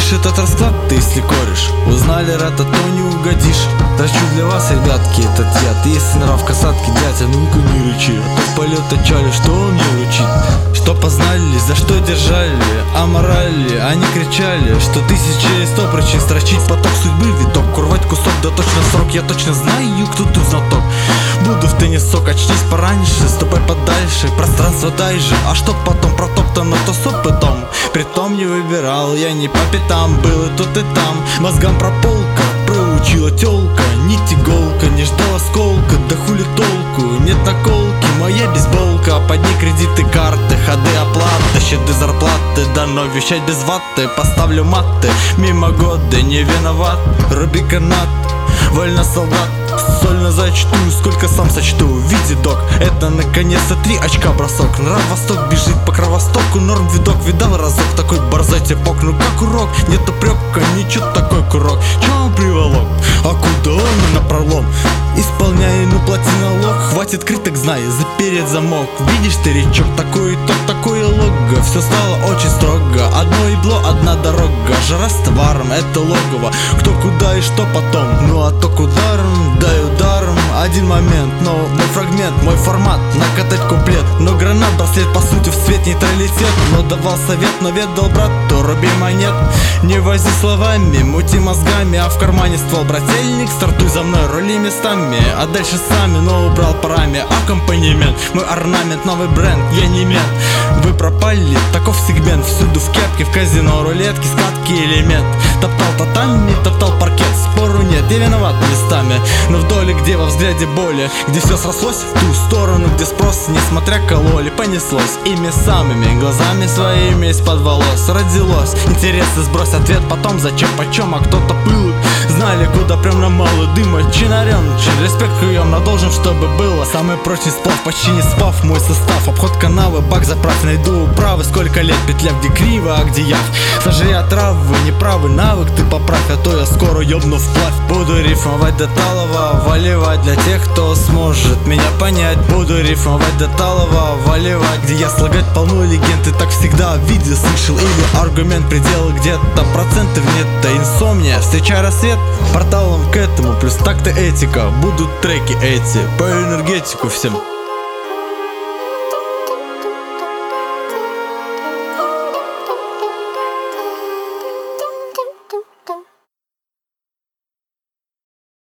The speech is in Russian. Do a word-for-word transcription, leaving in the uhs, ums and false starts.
Видишь этот расклад, ты если корешь, узнали рата, то не угодишь. Трачу для вас, ребятки, этот яд. Если нрав касатки, дядя, ну-ка не рычи, а то полет отчали, что он не ручит. Что познали, за что держали, а морали они кричали, что тысячи сто причин строчить поток судьбы, виток, курвать кусок, да точно срок. Я точно знаю, кто тут знаток. Буду в теннис сок, очнись пораньше, ступай подальше, пространство дай же. А что потом протоптано, то с опытом. Притом не выбирал, я не по пятам, был и тут и там. Мозгам прополка, проучила тёлка, нить иголка, не ждал осколка, да хули толку, нет наколки, моя бейсболка. Под ней кредиты, карты, ходы, оплаты, щеды, зарплаты, дано вещать без ваты. Поставлю маты, мимо года не виноват. Руби канат, вольно солдат, сольно зачту, сколько сам сочту. Видидок, это наконец-то три очка бросок. Нрав восток бежит по кровостоку, норм видок, видал разок такой борзой типок. Ну как урок, нет упрека, ничего такой курок. Чё он приволок, а куда он на пролом? Исполняй, ну плати налог, хватит криток, знай, запереть замок. Видишь, старичок, такой и тот, такое лого. Все стало очень строго, одно ебло, одна дорога. Жара с товаром, это логово, кто куда и что потом. Ну а то к ударам, дай ударом. Один момент, но мой фрагмент, мой формат, накатать куплет. Но гранат, браслет, по сути в цвет нейтралитет. Но давал совет, но ведал брат, то руби монет. Не вози словами, мути мозгами, а в кармане ствол, брательник. Стартуй за мной, рули местами, а дальше сами, но убрал парами. Аккомпанемент, мой орнамент, новый бренд, я не мент. Вы пропали, таков сегмент, всюду в кепке, в казино, рулетки, скатки, элемент. Топтал татами, топтал паркет, спору нет, я виноват местами. Но в доле, где во взгляде боли, где все срослось в ту сторону, где спрос, несмотря кололи, понеслось. Ими самыми, глазами своими из-под волос родилось. Интересы сбрось ответ, потом зачем, почем, а кто-то пылок. Знали, куда прям на мало дыма, чинарен, респект хуем, но должен, чтобы было. Самый прочный сплав, почти не спав, мой состав. Обход канавы, бак заправь, найду управы. Сколько лет петля, где криво, а где яв. Сожри отравы, неправый навык ты поправь, а то я скоро ёбну вплавь. Буду рифмовать до талого, выливать для тех, кто сможет меня понять. Буду рифмовать до талого, выливать, где я слагать полну легенд. И так всегда видел, слышал или аргумент, пределы где-то, процентов нет, да инсомния. Встречай рассвет, порталом к этому, плюс так-то этика. Будут треки эти, по энергетику всем.